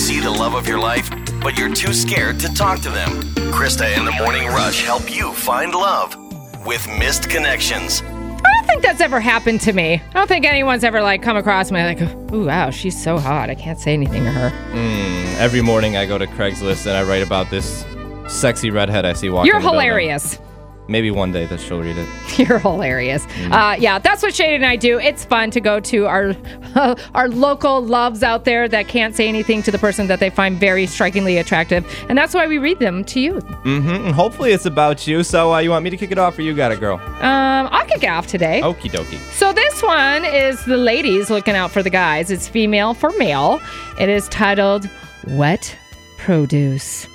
see the love of your life, but you're too scared to talk to them? Krista and the Morning Rush help you find love with Missed Connections. I don't think that's ever happened to me. I don't think anyone's ever come across me ooh, wow, she's so hot. I can't say anything to her. Every morning I go to Craigslist and I write about this sexy redhead I see walking. You're the building. hilarious. Maybe one day that she'll read it. You're hilarious. Yeah, that's what Shady and I do. It's fun to go to our local loves out there that can't say anything to the person that they find very strikingly attractive. And that's why we read them to you. And hopefully it's about you. So you want me to kick it off or you got it, girl? I'll kick it off today. Okie dokie. So this one is the ladies looking out for the guys. It's female for male. It is titled Wet Produce.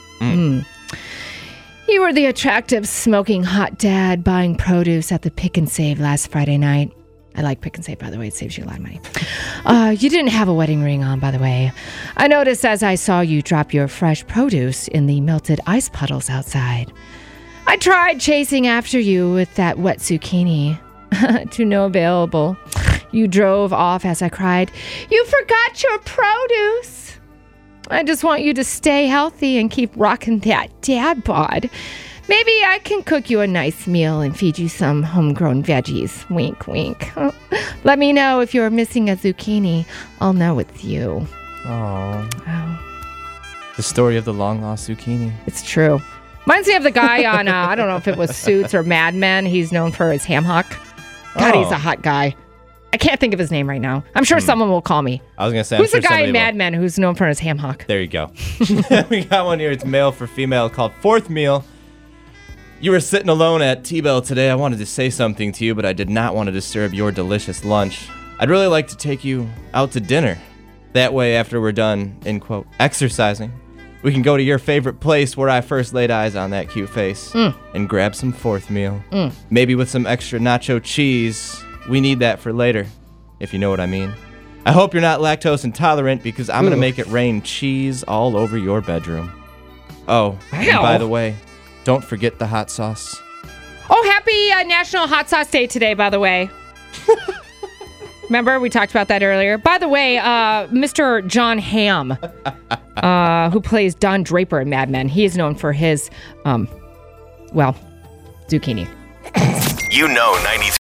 You were the attractive, smoking hot dad buying produce at the Pick and Save last Friday night. I like Pick and Save, by the way. It saves you a lot of money. You didn't have a wedding ring on, by the way. I noticed as I saw you drop your fresh produce in the melted ice puddles outside. I tried chasing after you with that wet zucchini. To no available. You drove off as I cried, "You forgot your produce." I just want you to stay healthy and keep rocking that dad bod. Maybe I can cook you a nice meal and feed you some homegrown veggies. Wink, wink. Let me know if you're missing a zucchini. I'll know it's you. Oh. Oh, The story of the long-lost zucchini. it's true. Reminds me of the guy on, I don't know if it was Suits or Mad Men. He's known for his ham hock. God, he's a hot guy. I can't think of his name right now. I'm sure someone will call me. I was going to say, Who's the guy in Mad Men who's known for his ham hock? There you go. We got one here. It's male for female called Fourth Meal. You were sitting alone at T-Bell today. I wanted to say something to you, but I did not want to disturb your delicious lunch. I'd really like to take you out to dinner. That way, after we're done, in quote, exercising, we can go to your favorite place where I first laid eyes on that cute face and grab some Fourth Meal. Maybe with some extra nacho cheese. We need that for later, if you know what I mean. I hope you're not lactose intolerant because I'm going to make it rain cheese all over your bedroom. Oh, and by the way, don't forget the hot sauce. Oh, happy National Hot Sauce Day today, by the way. Remember, we talked about that earlier. By the way, Mr. John Hamm, who plays Don Draper in Mad Men, he is known for his, zucchini. You know 93.